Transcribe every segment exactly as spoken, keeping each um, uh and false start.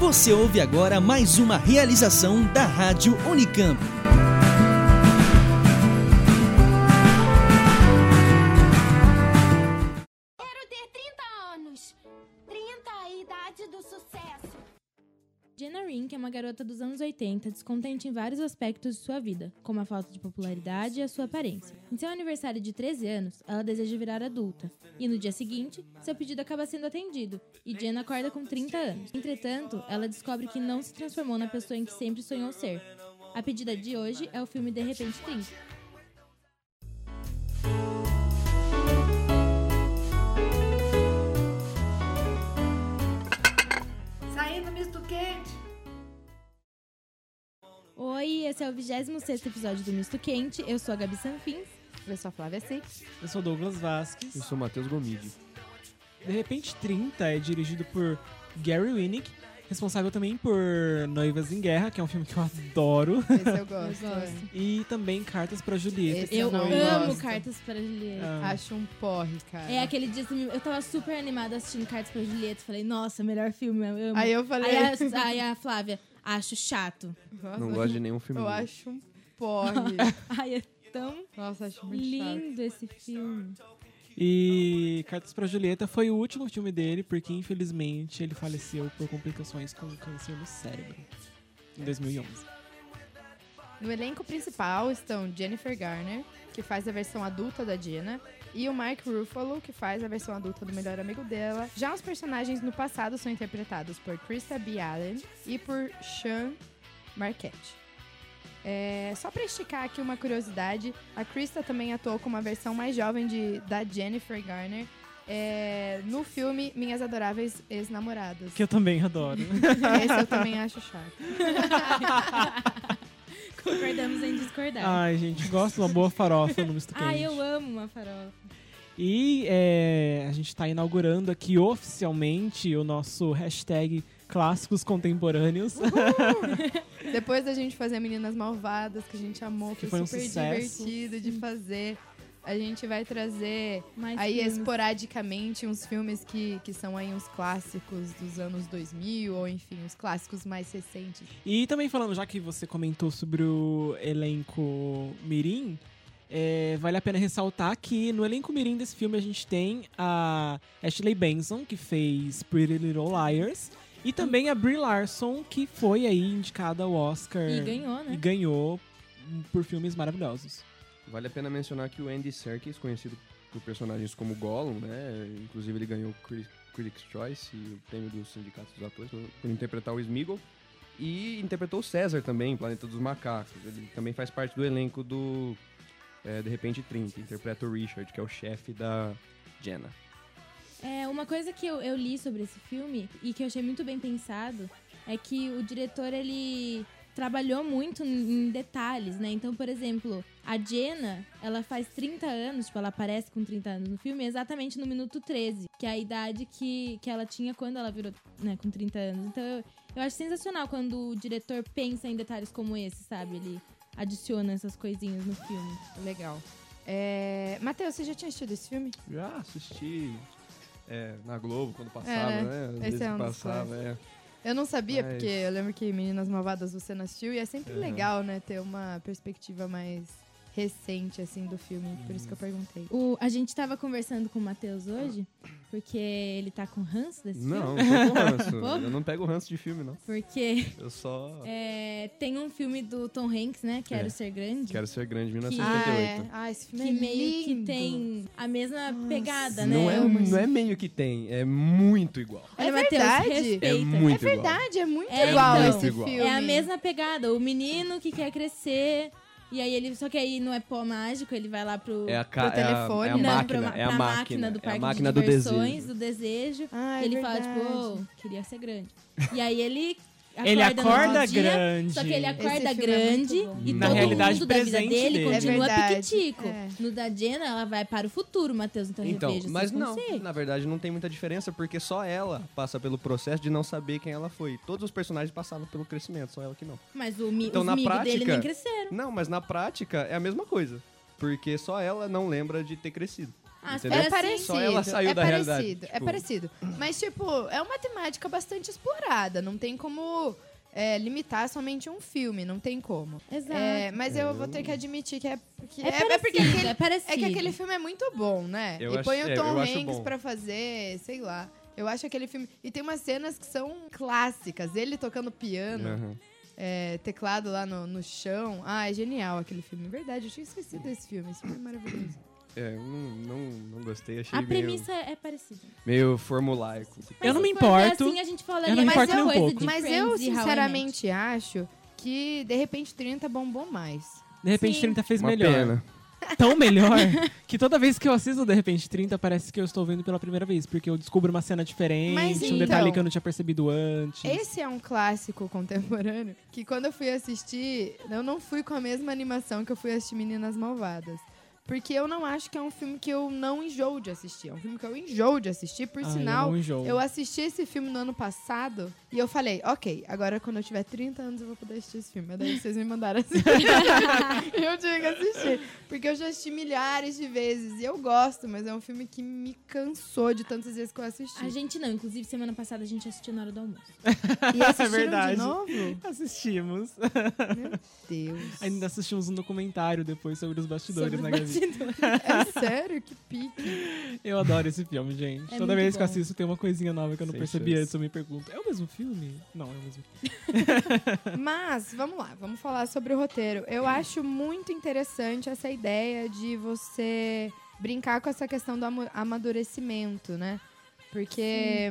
Você ouve agora mais uma realização da Rádio Unicamp. Quero ter trinta anos. trinta, a idade do sucesso. Jenna Rink é uma garota dos anos oitenta, descontente em vários aspectos de sua vida, como a falta de popularidade e a sua aparência. Em seu aniversário de treze anos, ela deseja virar adulta. E no dia seguinte, seu pedido acaba sendo atendido, e Jenna acorda com trinta anos. Entretanto, ela descobre que não se transformou na pessoa em que sempre sonhou ser. A pedida de hoje é o filme De Repente trinta. Saindo misto quente. Oi, esse é o vigésimo sexto episódio do Misto Quente. Eu sou a Gabi Sanfins. Eu sou a Flávia Seix. Eu sou Douglas Vasquez. Eu sou Matheus Gomide. De Repente trinta é dirigido por Gary Winnick, responsável também por Noivas em Guerra, que é um filme que eu adoro. Esse eu gosto. Eu gosto. E também Cartas pra Julieta. Esse Eu eu não amo gosto. Cartas para Julieta. Ah, Acho um porre, cara. É aquele dia assim, eu tava super animada assistindo Cartas pra Julieta. Falei, nossa, melhor filme, eu amo. Aí eu falei... Aí a, aí a Flávia, acho chato. Nossa, Não gosto de nenhum filme. Eu dele. acho um porre. Ai, é tão Nossa, acho muito lindo esse filme. E Cartas pra Julieta foi o último filme dele, porque infelizmente ele faleceu por complicações com câncer no cérebro, em dois mil e onze. chato. No elenco principal estão Jennifer Garner, que faz a versão adulta da Jenna, e o Mark Ruffalo, que faz a versão adulta do melhor amigo dela. Já os personagens no passado são interpretados por Krista B. Allen e por Sean Marquette. É, só pra esticar aqui uma curiosidade, a Krista também atuou com uma versão mais jovem de, da Jennifer Garner é, no filme Minhas Adoráveis Ex-Namoradas. Que eu também adoro. Esse eu também acho chato. Concordamos em discordar. Ai, gente, gosto de uma boa farofa no misto quente. Ai, eu amo uma farofa. E é, a gente está inaugurando aqui oficialmente o nosso hashtag Clássicos Contemporâneos. Depois da gente fazer Meninas Malvadas, que a gente amou, Que foi, foi um super sucesso. divertido de fazer. A gente vai trazer Mais aí filmes. esporadicamente uns filmes que, que são aí uns clássicos dos anos dois mil, ou enfim, os clássicos mais recentes. E também falando, já que você comentou sobre o elenco mirim, é, vale a pena ressaltar que no elenco mirim desse filme a gente tem a Ashley Benson, que fez Pretty Little Liars, e também a Brie Larson, que foi aí indicada ao Oscar. E ganhou, né? E ganhou por filmes maravilhosos. Vale a pena mencionar que o Andy Serkis, conhecido por personagens como Gollum, né? Inclusive ele ganhou o Cri- Critics' Choice e o prêmio do Sindicato dos Atores por, por interpretar o Sméagol. E interpretou o César também, em Planeta dos Macacos. Ele também faz parte do elenco do é, De Repente trinta. Interpreta o Richard, que é o chefe da Jenna. É, uma coisa que eu, eu li sobre esse filme e que eu achei muito bem pensado é que o diretor, ele trabalhou muito em detalhes, né? Então, por exemplo, a Jenna, ela faz trinta anos, tipo, ela aparece com trinta anos no filme exatamente no minuto treze, que é a idade que, que ela tinha quando ela virou, né, com trinta anos. Então, eu, eu acho sensacional quando o diretor pensa em detalhes como esse, sabe? Ele adiciona essas coisinhas no filme. Legal. É... Matheus, você já tinha assistido esse filme? Já assisti é, na Globo, quando passava, É, né? né? Às Esse vezes é um dos passava, é. Eu não sabia, Mas- porque eu lembro que Meninas Malvadas você não assistiu, e é sempre Uhum. legal, né, ter uma perspectiva mais recente, assim, do filme, por isso que eu perguntei. O, a gente tava conversando com o Matheus hoje, porque ele tá com ranço desse filme. Não, não tô com ranço. Pouco? Eu não pego ranço de filme, não. Porque Eu só é, tem um filme do Tom Hanks, né? Quero É. Ser Grande. quero ser grande, mil Ah, novecentos e setenta e é. oito. Ah, esse filme Que é meio que lindo. tem a mesma pegada, né? Não é, Mas- não é meio que tem, é muito igual. É Olha, Matheus, verdade? respeita. É muito É igual. verdade, é muito É, igual então. esse Muito igual. filme. É a mesma pegada. O menino que quer crescer. E aí ele. Só que aí não é pó mágico, ele vai lá pro. É a, Pro ca- é a, telefone, é a né? não, máquina, pra, é a pra máquina, do é parque a máquina de do diversões, desejo. do desejo. Ah, e é ele fala, verdade. tipo, oh, queria ser grande. E aí ele. Ele acorda no acorda outro dia, grande. Só que ele acorda Esse filme é grande muito bom. e Na todo realidade mundo da vida presente dele dele. continua É verdade. piquitico. É. No da Jenna, ela vai para o futuro, Matheus. Então, Então, reveja mas seus não, conceitos. na verdade não tem muita diferença, porque só ela passa pelo processo de não saber quem ela foi. Todos os personagens passavam pelo crescimento, só ela que não. Mas o mi Então, os na amigos dele prática- nem cresceram. Não, mas na prática é a mesma coisa, porque só ela não lembra de ter crescido. Ah, entendeu? É parecido. Só ela saiu é da parecido, realidade. É Tipo, parecido. Mas, tipo, é uma temática bastante explorada. Não tem como é, limitar somente um filme. Não tem como. Exato. É, mas eu vou ter que admitir que é... Que É, é, é porque parecido, aquele, é parecido. é que aquele filme é muito bom, né? Eu e acho- põe o é, Tom eu acho Hanks bom. pra fazer, sei lá. Eu acho aquele filme... E tem umas cenas que são clássicas. Ele tocando piano, aham. é, teclado lá no, no chão. Ah, é genial aquele filme. Verdade, eu tinha esquecido desse filme. Esse filme é maravilhoso. É, eu não, não, não gostei, achei A meio, premissa é parecida. meio formulaico. Eu não me se for ver importo. assim, a gente falaria Eu não me mais importo nem um coisa pouco. de Mas Friends eu, e How I Met. sinceramente, acho que De Repente trinta bombou mais. De repente Sim. trinta fez Uma melhor. pena. Tão melhor que toda vez que eu assisto De Repente trinta parece que eu estou vendo pela primeira vez, porque eu descubro uma cena diferente, Mas um então, detalhe que eu não tinha percebido antes. Esse é um clássico contemporâneo que quando eu fui assistir, eu não fui com a mesma animação que eu fui assistir Meninas Malvadas. Porque eu não acho que é um filme que eu não enjoo de assistir. É um filme que eu enjoo de assistir. Por Ah, sinal, eu não enjoo. eu assisti esse filme no ano passado e eu falei, ok, agora quando eu tiver trinta anos eu vou poder assistir esse filme. Mas daí vocês me mandaram assistir. Eu tinha que assistir. Porque eu já assisti milhares de vezes e eu gosto, mas é um filme que me cansou de tantas vezes que eu assisti. A gente não, inclusive semana passada a gente assistiu na hora do almoço. E assistiram verdade. de novo? Assistimos. Meu Deus. Ainda assistimos um documentário depois sobre os bastidores, Sobre né, os Gabi? bastidores. É sério? Que pique. Eu adoro esse filme, gente. É Toda muito vez que eu bom. assisto tem uma coisinha nova que eu não Sem percebi chance. antes, eu me pergunto, é o mesmo filme? Não, é o mesmo filme. Mas, vamos lá, vamos falar sobre o roteiro. Eu acho muito interessante essa ideia de você brincar com essa questão do ama- amadurecimento, né? Porque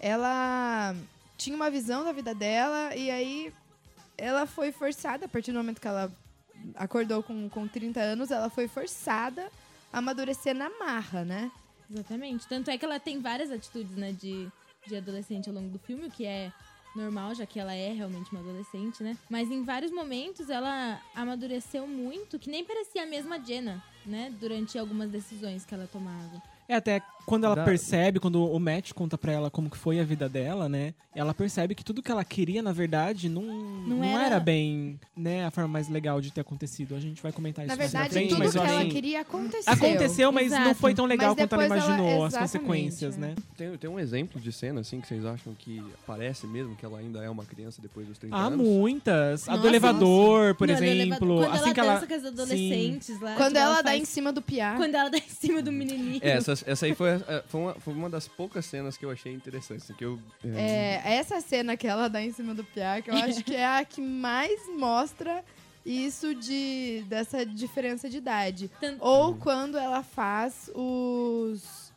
ela tinha uma visão da vida dela e aí ela foi forçada, a partir do momento que ela acordou com, com trinta anos, ela foi forçada a amadurecer na marra, né? Exatamente. Tanto é que ela tem várias atitudes, né, de, de adolescente ao longo do filme, o que é normal, já que ela é realmente uma adolescente, né? Mas em vários momentos ela amadureceu muito, que nem parecia a mesma Jenna, né? Durante algumas decisões que ela tomava. É, até quando ela Dá- percebe, quando o Matt conta pra ela como que foi a vida dela, né? Ela percebe que tudo que ela queria, na verdade, não, não, era- era... bem, né, a forma mais legal de ter acontecido. A gente vai comentar Na isso mais pra verdade, frente, tudo mas que eu ela achei... queria aconteceu. Aconteceu, mas não Exato. foi tão legal Mas quanto ela depois ela- imaginou as exatamente, consequências, é. né? Tem, tem um exemplo de cena, assim, que vocês acham que parece mesmo que ela ainda é uma criança depois dos trinta Ah, anos? muitas. A do Nossa, elevador, por No elevador, exemplo. Quando assim ela que ela... dança com as adolescentes lá. Quando tipo, ela dá faz- em cima do piá. Quando ela dá em cima do menininho. É, essa, essa aí foi, a- foi, uma, foi uma das poucas cenas que eu achei interessante. assim, que eu, é, É, essa cena que ela dá em cima do piá, que eu acho que é a que mais mostra isso de dessa diferença de idade. Tanto- Ou quando ela faz os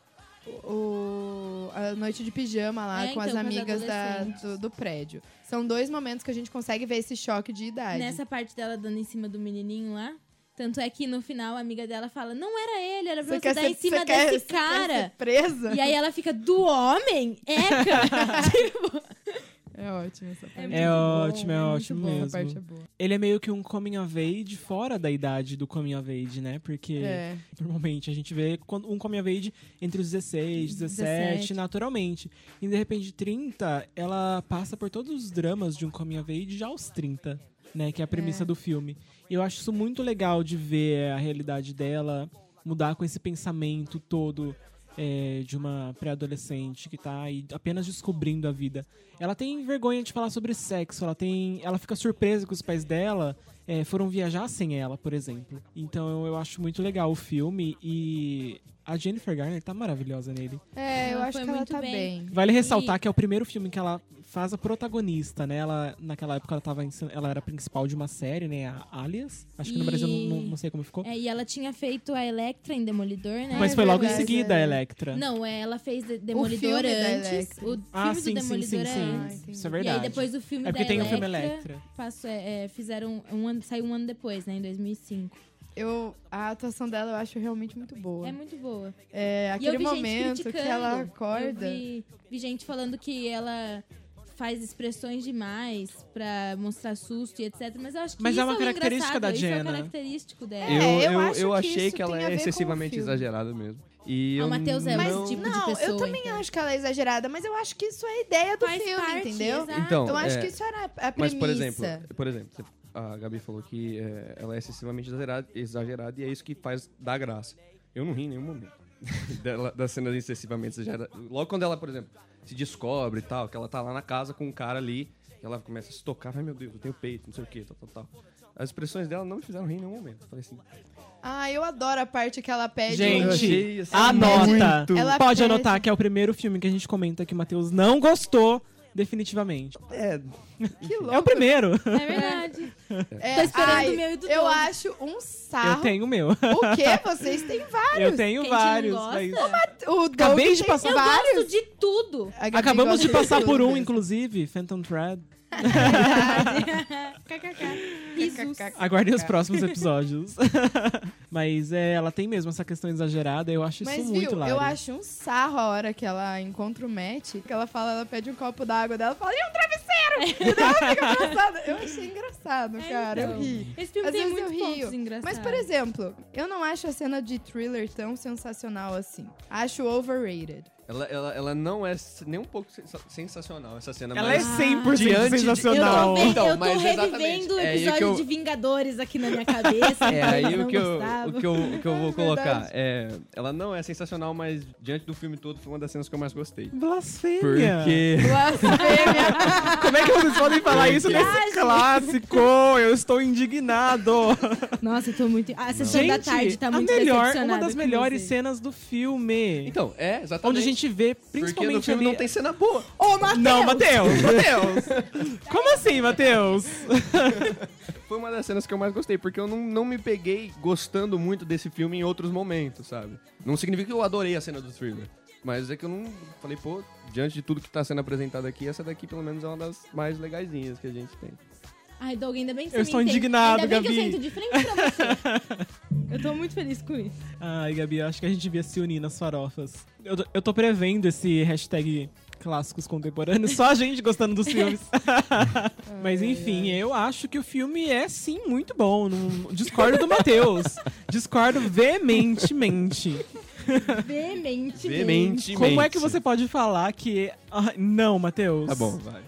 o, a noite de pijama lá É, com então, as com as amigas da- adolescentes. do, do prédio. São dois momentos que a gente consegue ver esse choque de idade. Nessa parte dela dando em cima do menininho lá. Tanto é que no final a amiga dela fala, não era ele, era pra você, dar em cima você quer- desse você quer cara. ser presa? E aí ela fica, do homem? Eca! tipo, É ótimo essa parte. É ótimo, é muito ótimo bom, mesmo. A parte é boa. Ele é meio que um coming of age fora da idade do coming of age, né? Porque É. normalmente a gente vê quando- um coming of age entre os dezesseis, dezessete, dezessete. naturalmente. E de repente trinta, ela passa por todos os dramas de um coming of age já aos trinta, né? Que é a premissa É. do filme. E eu acho isso muito legal de ver a realidade dela mudar com esse pensamento todo é, de uma pré-adolescente que tá aí apenas descobrindo a vida. Ela tem vergonha de falar sobre sexo, ela tem, ela fica surpresa que os pais dela é, foram viajar sem ela, por exemplo. Então eu, eu acho muito legal o filme e a Jennifer Garner tá maravilhosa nele. É, eu Ela acho foi que ela muito tá bem. bem. Vale ressaltar E- que é o primeiro filme que ela faz a protagonista, né? Ela, naquela época ela, tava, ensin- ela era a principal de uma série, né? A Alias. Acho que no E- Brasil não, não- não sei como ficou. é, e ela tinha feito a Electra em Demolidor, né? Mas é foi logo em verdade, seguida a é. Electra. Não, é, ela fez de- Demolidor filme da antes. Electra. O filme ah, do sim, sim, Demolidor sim, é sim. antes. entendi. Isso é E verdade. aí depois o filme É porque da tem o Electra, filme Electra. Passou, é, é, fizeram um ano, saiu um ano depois, né? Em dois mil e cinco. Eu, a atuação dela eu acho realmente muito boa. É muito boa. É, E eu aquele vi gente momento que criticando. ela Eu acorda. vi, vi gente falando que ela faz expressões demais pra mostrar susto e etcétera. Mas eu acho que Mas isso é uma o característica engraçado, da isso é Jenna. o característico dela. É, eu, eu eu, acho eu que achei isso que ela tem a é ver com o excessivamente filme. exagerada mesmo. E Ah, eu o Matheus é não... esse tipo de Não, pessoa. eu também então. acho que ela é exagerada, mas eu acho que isso é a ideia do Faz filme, parte, entendeu? exato. Então, Eu acho é, que isso era a premissa. Mas, por exemplo, por exemplo, você- a Gabi falou que é, ela é excessivamente exagerada, exagerada e é isso que faz dar graça. Eu não ri em nenhum momento. dela, das cenas excessivamente exageradas. Logo quando ela, por exemplo, se descobre e tal, que ela tá lá na casa com um cara ali, e ela começa a se tocar, ai meu Deus, eu tenho peito, não sei o que, tal, tal, tal. As expressões dela não me fizeram rir em nenhum momento. Eu falei assim... Ah, eu adoro a parte que ela pede... Gente, Eu achei, assim, anota. muito. Ela Pode pede- anotar que é o primeiro filme que a gente comenta que o Matheus não gostou, definitivamente. É, Que louco. É o primeiro. É verdade. É, Tô esperando ai, o meu e do Eu Doug. acho um sarro. Eu tenho o meu. O quê? Vocês têm vários. Eu tenho Quem que não vários. gosta? mas- O Doug Acabei de tem passar- Eu vários. gosto de tudo. A Gabi Acabamos de gosta passar tudo por um, mesmo. inclusive, Phantom Thread. KKK. Risos. Aguardem os próximos episódios. Mas é, ela tem mesmo essa questão exagerada, eu acho Mas isso viu, muito hilário. eu acho um sarro a hora que ela encontra o Matt, que ela fala, ela pede um copo d'água dela, fala, e um travesseiro! E ela fica engraçada. Eu achei engraçado, cara, então. eu ri. Esse filme Às tem vezes eu muitos rio. pontos engraçados. Mas, por exemplo, eu não acho a cena de thriller tão sensacional assim. Acho overrated. ela, ela, ela não é nem um pouco sensa- sensacional, essa cena. Ela mas... é cem por cento Diante de- sensacional. Eu tô, ve- Então, eu tô mas revivendo exatamente. o É aí episódio que eu- de Vingadores aqui na minha cabeça. É então aí eu o não que, eu, gostava. o, que eu, o que eu vou É colocar. verdade. É, ela não é sensacional, mas diante do filme todo foi uma das cenas que eu mais gostei. Blasfêmia. Porque. Blasfêmia. Como é que vocês podem falar isso Porque- nesse clássico? Eu estou indignado. Nossa, eu tô muito... A sessão da Gente, tarde tá a muito melhor, decepcionada uma das com melhores vocês. cenas do filme. Então, é, exatamente. Onde a gente vê, Porque no principalmente filme ali... não tem cena boa. Ô, Matheus! Não, Matheus, Matheus. Como assim, Matheus? Foi uma das cenas que eu mais gostei, porque eu não, não me peguei gostando muito desse filme em outros momentos, sabe? Não significa que eu adorei a cena do thriller. Mas é que eu não... Falei, pô, diante de tudo que tá sendo apresentado aqui, essa daqui pelo menos é uma das mais legaisinhas que a gente tem. Ai, Doug, ainda bem que você Eu me estou entende. indignado, Ainda bem que eu Gabi. sento de frente pra você. Eu tô muito feliz com isso. Ai, Gabi, eu acho que a gente devia se unir nas farofas. Eu, eu tô prevendo esse hashtag clássicos contemporâneos, só a gente gostando dos filmes. Mas enfim, eu acho que o filme é sim muito bom. Não, discordo do Matheus. Discordo veementemente. Veemente. Veemente. Como é que você pode falar que... Ah, não, Matheus. Tá bom, vai.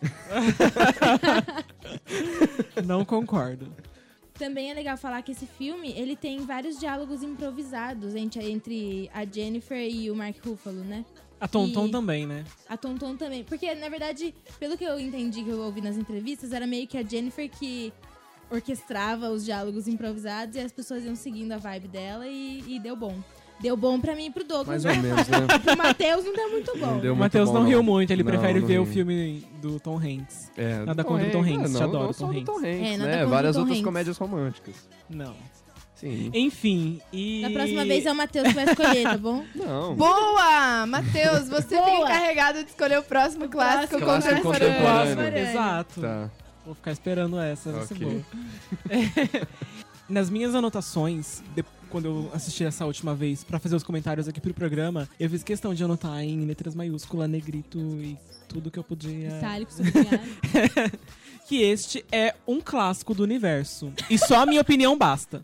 Não concordo. Também é legal falar que esse filme, ele tem vários diálogos improvisados entre, entre a Jennifer e o Mark Ruffalo, né? A Tonton E- também, né? A Tonton também. Porque, na verdade, pelo que eu entendi, que eu ouvi nas entrevistas, era meio que a Jennifer que orquestrava os diálogos improvisados e as pessoas iam seguindo a vibe dela e, e deu bom. Deu bom pra mim e pro Douglas. Mais ou menos, né? Pro Matheus não deu muito bom. Não deu O muito Matheus bom, não riu muito, ele Não, prefere não ver o ri. filme do Tom Hanks. É, Nada do contra o Tom Hanks, Ah, te não, adoro, não só Tom do Tom Hanks. Hanks, É, nada né? contra o Várias Tom outras Hanks. comédias românticas. Não. Sim. Enfim, e... Na próxima vez é o Matheus que vai escolher, tá bom? Não. Boa! Matheus, você Boa. fica encarregado de escolher o próximo clássico, Clássico contemporâneo. contemporâneo. Exato. Tá. Vou ficar esperando essa, vai ser Ok. boa. É, nas minhas anotações, de- quando eu assisti essa última vez pra fazer os comentários aqui pro programa, eu fiz questão de anotar em letras maiúsculas, negrito e tudo que eu podia. Itálico, sublinhado. Que este é um clássico do universo. E só a minha opinião basta.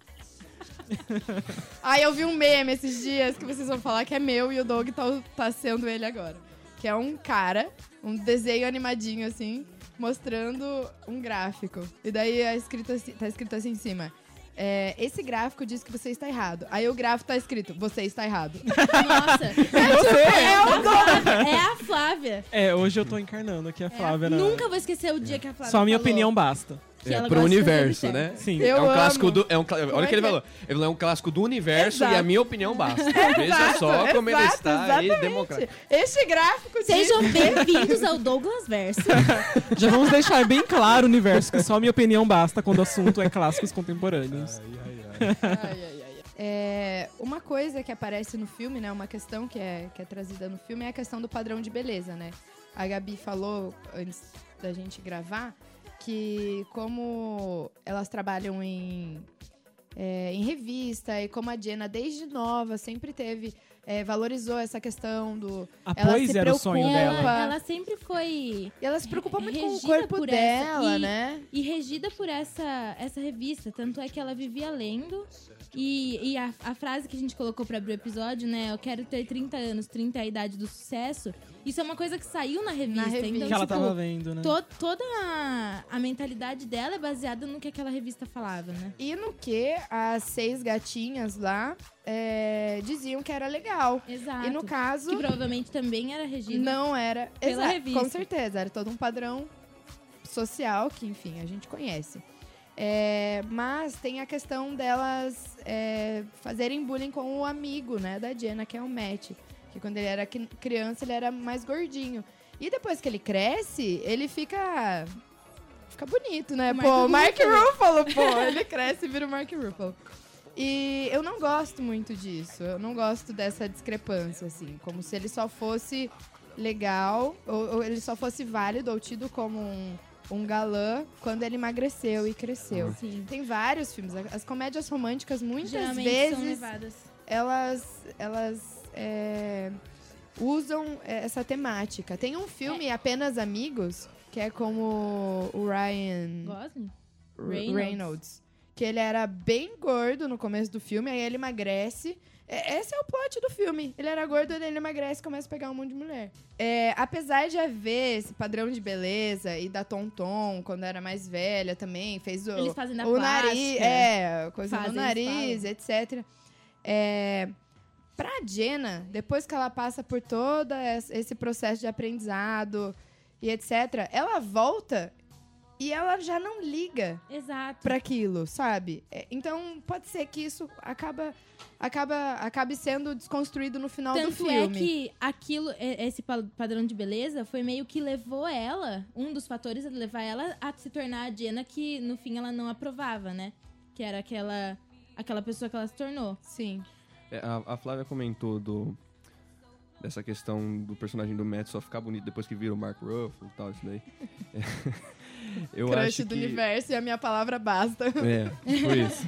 Aí eu vi um meme esses dias que vocês vão falar que é meu e o Doug tá, tá sendo ele agora. Que é um cara, um desenho animadinho assim, mostrando um gráfico. E daí é escrito assim- tá escrito assim em cima. É, esse gráfico diz que você está errado. Aí o gráfico tá escrito, você está errado. Nossa. Você! É o Doug. É a Flávia. É, hoje eu tô encarnando aqui a É a- Flávia. na- Nunca vou esquecer o dia que a Flávia Só a minha falou opinião basta. que ela É, pro gosta de universo, fazer né? obséquio. Sim. Eu é um amo. clássico do. É um, cla- olha Como o que é ele que é? falou. Ele falou, é um clássico do universo Exato. e a minha opinião basta. Veja só como ele exato, está aí exatamente. democrático. Este gráfico diz... Sejam bem-vindos ao Douglas Verso. Já vamos deixar bem claro, universo, que só a minha opinião basta quando o assunto é clássicos contemporâneos. Ai, ai, ai, ai. É, uma coisa que aparece no filme, né? Uma questão que é, que é trazida no filme é a questão do padrão de beleza, né? A Gabi falou, antes da gente gravar, que como elas trabalham em, é, em revista e como a Jenna, desde nova, sempre teve... é, valorizou essa questão do... A Ela Poise se era o sonho preocupa. dela. Ela, ela sempre foi... E ela se preocupa muito com o regida corpo por essa- dela, e- né? E regida por essa, essa revista. Tanto é que ela vivia lendo E, e a, a frase que a gente colocou pra abrir o episódio, né? Eu quero ter trinta anos, trinta é a idade do sucesso. Isso é uma coisa que saiu na revista. Na revista. Então, Que ela tipo, tava vendo, né? to- toda a, a mentalidade dela é baseada no que aquela revista falava, né? E no que as seis gatinhas lá é, diziam que era legal. Exato. E no caso, Que provavelmente também era regido. não era... pela Exato, revista. com certeza, era todo um padrão social que, enfim, a gente conhece. É, mas tem a questão delas é, fazerem bullying com o amigo, né, da Jenna, que é o Matt. Que quando ele era qui- criança, ele era mais gordinho. E depois que ele cresce, ele fica... Fica bonito, né? O Pô, Mark Mark Ruffalo, pô. Ele cresce e vira o Mark Ruffalo. E eu não gosto muito disso. Eu não gosto dessa discrepância, assim. Como se ele só fosse legal, ou, ou ele só fosse válido ou tido como um, um galã quando ele emagreceu e cresceu. Sim. Tem vários filmes. As comédias românticas, muitas Geralmente são vezes, levadas. elas, elas é, usam essa temática. Tem um filme, Apenas Amigos, que é como o Ryan Gosling? R- Reynolds. Reynolds. Que ele era bem gordo no começo do filme, aí ele emagrece. É, esse é o plot do filme. Ele era gordo, ele emagrece e começa a pegar um monte de mulher. É, apesar de haver esse padrão de beleza e da Tonton, quando era mais velha também, fez o, Eles fazem da o plástica. nariz, é, coisa Fazem, no nariz, etcétera. É, pra Jenna, depois que ela passa por todo esse processo de aprendizado e etcétera, ela volta e ela já não liga Exato. pra aquilo, sabe? É, então, pode ser que isso acaba, acaba, acabe sendo desconstruído no final do Tanto filme. é que aquilo, é- esse pa- padrão de beleza foi meio que levou ela, um dos fatores a levar ela a se tornar a Jenna que no fim ela não aprovava, né? Que era aquela, aquela pessoa que ela se tornou. Sim. É, a, a Flávia comentou do, dessa questão do personagem do Matt só ficar bonito depois que vira o Mark Ruffalo e tal, isso daí. É, eu Crush acho do que... universo e a minha palavra basta. É, foi isso.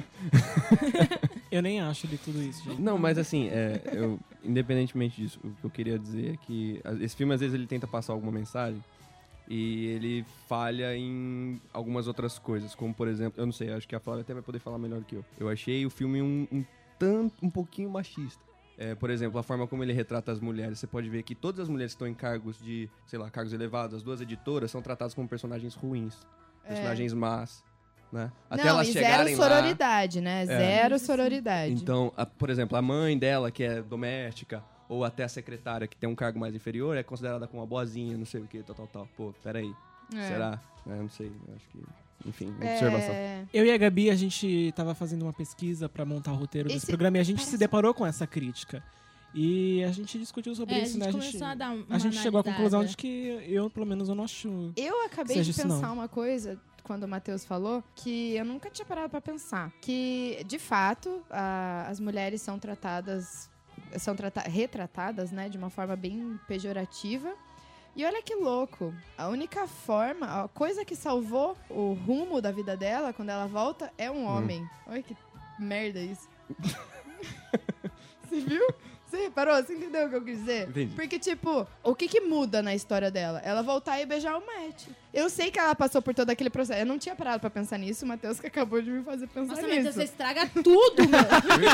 Eu nem acho de tudo isso, gente. Não, mas assim, é, eu, independentemente disso, o que eu queria dizer é que a- esse filme, às vezes, ele tenta passar alguma mensagem e ele falha em algumas outras coisas, como, por exemplo, eu não sei, acho que a Flávia até vai poder falar melhor que eu. Eu achei o filme um, um tanto, um pouquinho machista. É, por exemplo, a forma como ele retrata as mulheres. Você pode ver que todas as mulheres que estão em cargos de, sei lá, cargos elevados, as duas editoras, são tratadas como personagens ruins, personagens más, né? Até Não, elas e chegarem zero lá... sororidade, né? Zero sororidade. Então, a- por exemplo, a mãe dela, que é doméstica, ou até a secretária, que tem um cargo mais inferior, é considerada como uma boazinha, não sei o que, tal, tal, tal. Pô, peraí. É. Será? É, não sei, eu acho que... Enfim, observação. É... Eu e a Gabi, a gente tava fazendo uma pesquisa pra montar o roteiro desse Esse- programa e a gente parece- se deparou com essa crítica. E a gente discutiu sobre É, a isso, gente né? começou a dar uma a gente chegou à conclusão analisada. de que eu, pelo menos, eu não acho... Eu acabei Seja de isso, não. pensar uma coisa, quando o Matheus falou, que eu nunca tinha parado pra pensar. Que, de fato, a- as mulheres são tratadas... São trata- retratadas, né? De uma forma bem pejorativa. E olha que louco. A única forma... A coisa que salvou o rumo da vida dela, quando ela volta, é um homem. Olha que merda isso. Você viu? Você reparou? Você entendeu o que eu quis dizer? Entendi. Porque, tipo, o que que muda na história dela? Ela voltar e beijar o Matt. Eu sei que ela passou por todo aquele processo. Eu não tinha parado pra pensar nisso. O Matheus que acabou de me fazer pensar Nossa, nisso. mas você estraga tudo, mano.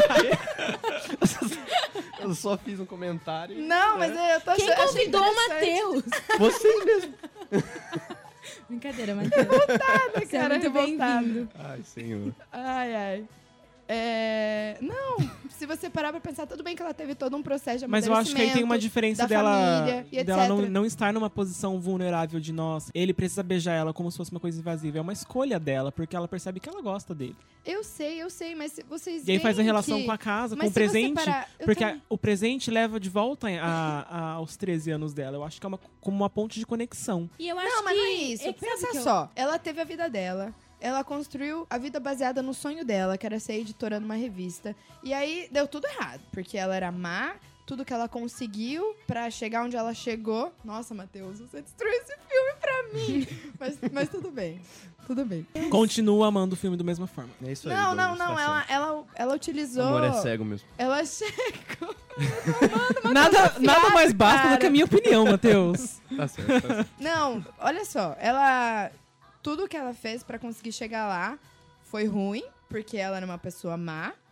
Eu só fiz um comentário. Não, mas eu tô Quem achando convidou o interessante. Matheus? Você mesmo. Brincadeira, Matheus. Nada, Você é cara, muito revoltado. bem-vindo. Ai, senhor. Ai, ai. É... Não, se você parar pra pensar, tudo bem que ela teve todo um processo de Mas eu acho que aí tem uma amadurecimento diferença da dela, família e dela não, etcétera. não estar numa posição vulnerável de nós. Ele precisa beijar ela como se fosse uma coisa invasiva. É uma escolha dela, porque ela percebe que ela gosta dele. Eu sei, eu sei, mas se vocês E aí faz a veem relação que... com a casa, Mas com o se você presente. parar- eu Porque tô- a- o presente leva de volta a- a- aos treze anos dela. Eu acho que é uma, como uma ponte de conexão. E eu acho Não, mas que... não é isso. é que sabe Pensa que eu- só. Ela teve a vida dela. Ela construiu a vida baseada no sonho dela, que era ser editora numa revista. E aí deu tudo errado, porque ela era má, tudo que ela conseguiu pra chegar onde ela chegou. Nossa, Matheus, você destruiu esse filme pra mim. mas, mas tudo bem. Tudo bem. Continua amando o filme da mesma forma. É isso aí. Não, não, Douglas, não. tá Ela, certo. ela, ela utilizou. O amor é cego mesmo. Ela chegou. Nada, nada mais basta cara. do que a minha opinião, Matheus. Tá certo, tá certo. Não, olha só. Ela. Tudo que ela fez pra conseguir chegar lá foi ruim, porque ela era uma pessoa má.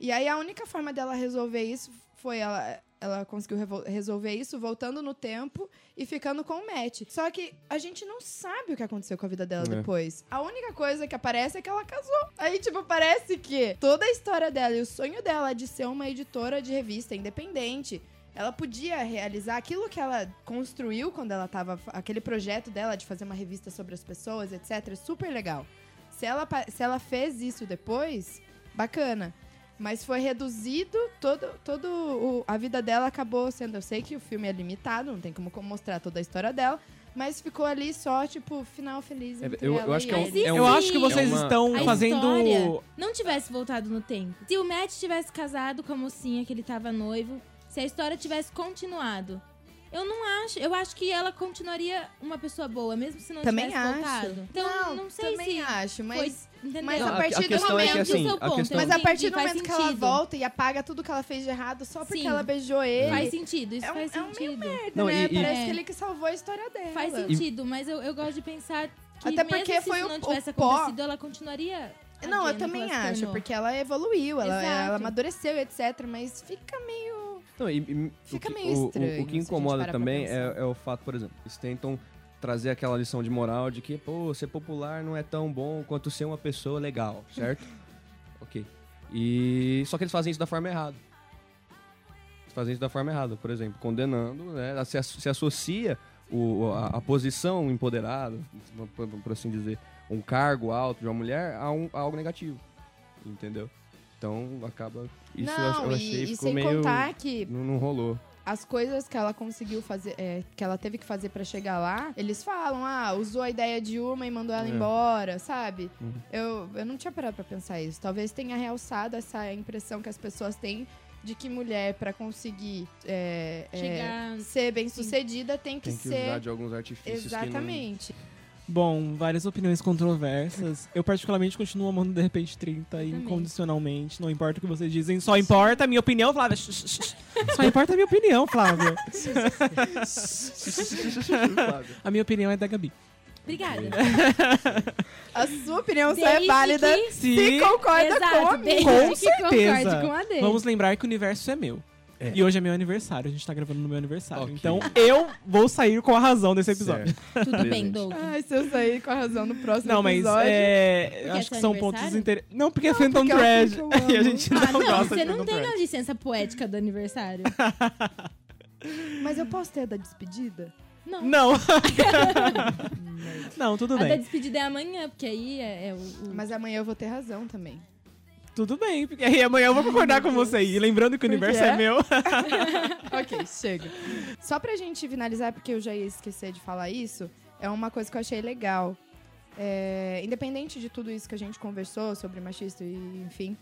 E aí a única forma dela resolver isso foi ela... Ela conseguiu revo- resolver isso voltando no tempo e ficando com o Matt. Só que a gente não sabe o que aconteceu com a vida dela É. depois. A única coisa que aparece é que ela casou. Aí, tipo, parece que toda a história dela e o sonho dela de ser uma editora de revista independente, ela podia realizar aquilo que ela construiu quando ela tava... Aquele projeto dela de fazer uma revista sobre as pessoas, etcétera. Super legal. Se ela, pa- se ela fez isso depois, bacana. Mas foi reduzido, todo, todo o, a vida dela acabou sendo... Eu sei que o filme é limitado, não tem como mostrar toda a história dela, mas ficou ali só, tipo, final feliz É, entre eu- eu ela acho e que é um- ele. Mas e é um- Eu se acho que vocês É uma- estão a fazendo... história não tivesse voltado no tempo? Se o Matt tivesse casado com a mocinha que ele tava noivo, se a história tivesse continuado, eu não acho... Eu acho que ela continuaria uma pessoa boa, mesmo se não Também tivesse acho. voltado. Então, não, sei também se acho, foi... mas... Entendeu? mas Não, a a- partir a do questão é que, momento... assim, seu a ponto, questão- eu Mas a partir entendi, do faz momento que ela sentido. volta e apaga tudo que ela fez de errado só porque Sim. ela beijou ele... Faz sentido, isso É um- faz é um meio sentido. Não, né? e- e- Parece É. que ele que salvou a história dela. Faz sentido, mas eu, eu gosto de pensar que Até mesmo porque se foi isso o- não o tivesse pó- acontecido, ela continuaria... a Não, eu Jenna também que ela se acho, tornou. porque ela evoluiu, ela, Exato. ela amadureceu, etcétera. Mas fica meio... Não, e- e Fica o que, meio o- o- estranho, O, se a que gente incomoda parar pra também pensar. é, é o fato, por exemplo, eles tentam trazer aquela lição de moral de que, pô, ser popular não é tão bom quanto ser uma pessoa legal, certo? Ok. E só que eles fazem isso da forma errada. Eles fazem isso da forma errada, por exemplo, condenando, né? Se, as- se associa o, a, a posição empoderada, por, por assim dizer, um cargo alto de uma mulher a, um, a algo negativo, entendeu? Então acaba isso eu, não, eu achei e, e ficou sem meio contar que não, não rolou. as coisas que ela conseguiu fazer, é, que ela teve que fazer pra chegar lá, eles falam, ah, usou a ideia de uma e mandou ela É. embora, sabe? Uhum. Eu, eu não tinha parado pra pensar isso. Talvez tenha realçado essa impressão que as pessoas têm de que mulher, pra conseguir é, é, Chegar... ser bem sucedida, tem que Tem que ser. usar de alguns artifícios Exatamente. Bom, várias opiniões controversas. Eu particularmente continuo amando De Repente trinta também. incondicionalmente. Não importa o que vocês dizem, só importa a minha opinião, Flávia. Só importa a minha opinião, Flávia. que não... A minha opinião é da Gabi. Obrigada. A sua opinião só é Desde válida que- se Sim, concorda Exato, com a minha. desde Com que certeza. concorde com a dele. Vamos lembrar que o universo é meu. É. E hoje é meu aniversário, a gente tá gravando no meu aniversário. Ok. Então eu vou sair com a razão desse episódio. Certo. Tudo bem, Presente. Doug. Ai, se eu sair com a razão no próximo Não, mas episódio... é, Porque acho é que seu são aniversário? pontos interessantes. Não, porque é Phantom porque é o Thread. filme que eu E a amo. gente não, Ah, não, gosta você de não Phantom tem Thread. a licença poética do aniversário. Mas eu posso ter a da despedida? Não. Não. Não, tudo A da bem. despedida é amanhã, porque aí é, é o, o- Mas amanhã eu vou ter razão também. Tudo bem, porque aí amanhã eu vou concordar com você. E lembrando que o Por universo quê? é meu. Ok, chega. Só pra gente finalizar, porque eu já ia esquecer de falar isso, é uma coisa que eu achei legal. É, independente de tudo isso que a gente conversou sobre machista e enfim,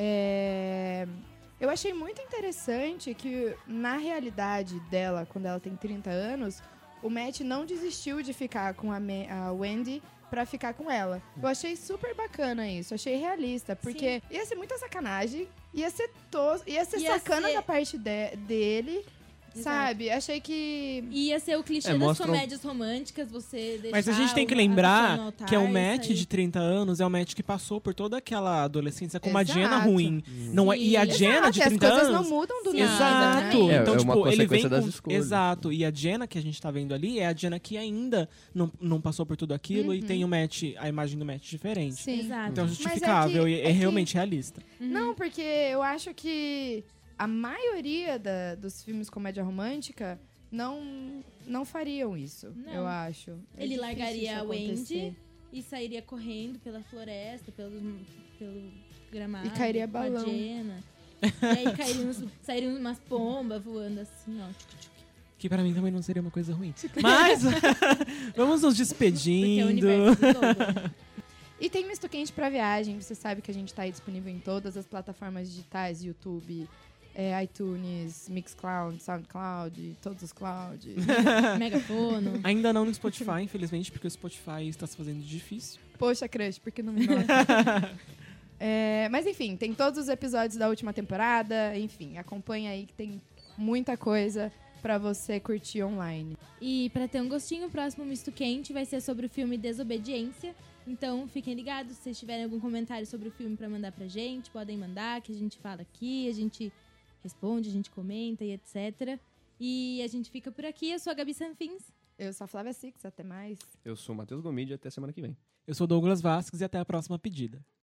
é, eu achei muito interessante que na realidade dela, quando ela tem trinta anos, o Matt não desistiu de ficar com a, Me- a Wendy pra ficar com ela. Eu achei super bacana isso, achei realista, porque ia ser muita sacanagem, ia ser tos, ia ser Ia sacana ser- da parte de- dele, Exato. sabe? Achei que... Ia ser o clichê É, das mostra um- comédias românticas, você deixar Mas a gente tem que o- a pessoa lembrar no altar que é o e Matt sair. de trinta anos, é o Matt que passou por toda aquela adolescência com uma Exato. Jenna ruim. Não é, e a Sim. Jenna de Exato, trinta as coisas anos... não mudam do Sim, nada, Exato. né? É, então, é uma tipo, ele vem consequência das com... escolhas. Exato. E a Jenna que a gente tá vendo ali é a Jenna que ainda não, não passou por tudo aquilo Uhum. e tem o Matt, a imagem do Matt diferente. Sim. Exato. Então é Mas é justificável que- e é, é que- realmente realista. Uhum. Não, porque eu acho que a maioria da- dos filmes comédia romântica não, não fariam isso, Não. eu acho. É Ele difícil largaria isso a Wendy acontecer. e sairia correndo pela floresta, pelo, pelo gramado. E cairia com a balão. Jenna. E aí cairiam, uns- sairiam umas pombas voando assim, ó. Tchuc, tchuc. Que pra mim também não seria uma coisa ruim. Mas vamos nos Porque é o despedindo. universo do Doug. E tem Misto Quente pra viagem, você sabe que a gente tá aí disponível em todas as plataformas digitais, YouTube, é, iTunes, Mixcloud, Soundcloud, todos os clouds. Megafono. Ainda não no Spotify, infelizmente, porque o Spotify está se fazendo difícil. Poxa, crush, por que não me nota? É, mas enfim, tem todos os episódios da última temporada, enfim, acompanha aí que tem muita coisa pra você curtir online. E pra ter um gostinho, o próximo Misto Quente vai ser sobre o filme Desobediência, Então, fiquem ligados. Se vocês tiverem algum comentário sobre o filme pra mandar pra gente, podem mandar, que a gente fala aqui, a gente responde, a gente comenta e etcétera. E a gente fica por aqui. Eu sou a Gabi Sanfins. Eu sou a Flávia Six, até mais. Eu sou o Matheus Gomide e até semana que vem. Eu sou Douglas Vasques e até a próxima pedida.